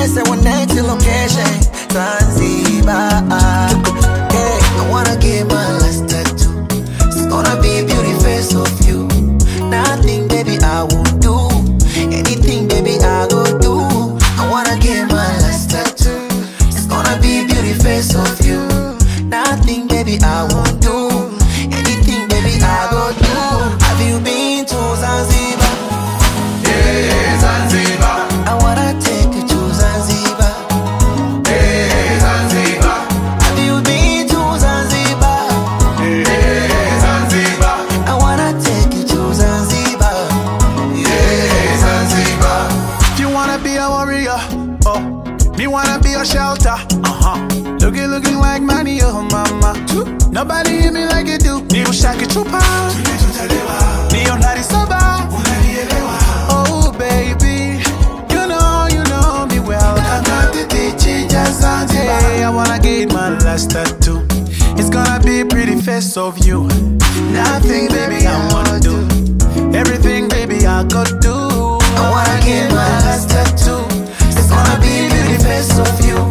Yes, I want next location, Zanzibar. Yeah, I wanna get my last tattoo. It's gonna be beauty face of you. Nothing, baby, I won't do. Anything, baby, I go do. I wanna get my last tattoo. It's gonna be beauty face of you. Nothing, baby, I won't do. Anything, baby, I go do. Have you been to Zanzibar? Yeah, Zanzibar. I wanna take you to Zanzibar. Yeah, Zanzibar. Have you been to Zanzibar? Yeah, Zanzibar. I wanna take you to Zanzibar. Yeah, Zanzibar. If you wanna be a warrior, oh, me wanna be a shelter. Looking like money, oh mama. Nobody hit me like you do. Ni ushaki chupa, ni onari soba. Oh baby, you know me well. Hey, I wanna get my last tattoo. It's gonna be pretty face of you. Nothing, baby, I wanna do. Everything, baby, I go do. I wanna get my last tattoo. It's gonna be beauty face of you.